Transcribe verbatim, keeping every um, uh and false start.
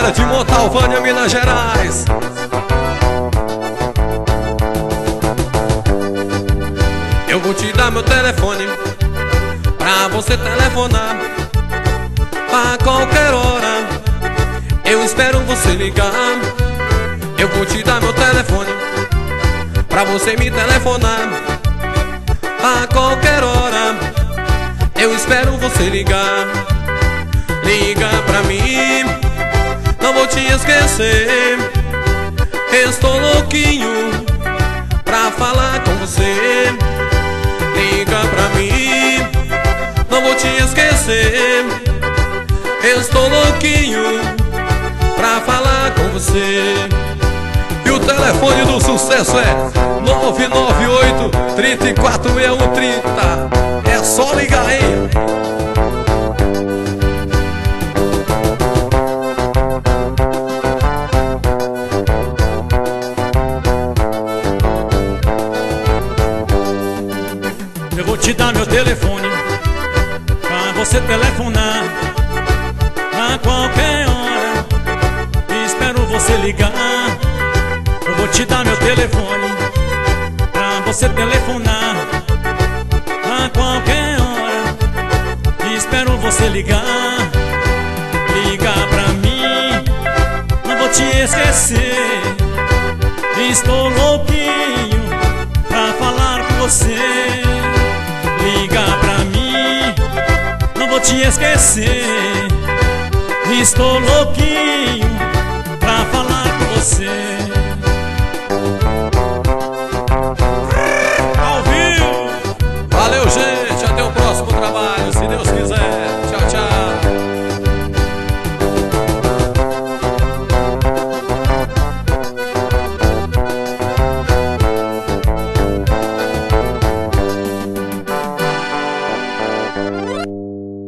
galera de Montalvânia, Minas Gerais. Eu vou te dar meu telefone pra você telefonar a qualquer hora. Eu espero você ligar. Eu vou te dar meu telefone pra você me telefonar a qualquer hora. Eu espero você ligar. Liga pra mim, não vou te esquecer. Estou louquinho pra falar com você. Liga pra mim, não vou te esquecer. Estou louquinho pra falar com você. E o telefone do sucesso é nove nove oito, três quatro seis um três zero. É só ligar, hein? Eu vou te dar meu telefone pra você telefonar a qualquer hora. Espero você ligar. Eu vou te dar meu telefone pra você telefonar a qualquer hora. Espero você ligar. Liga pra mim, não vou te esquecer. Estou louquinho pra falar com você. Liga pra mim, não vou te esquecer. Estou louquinho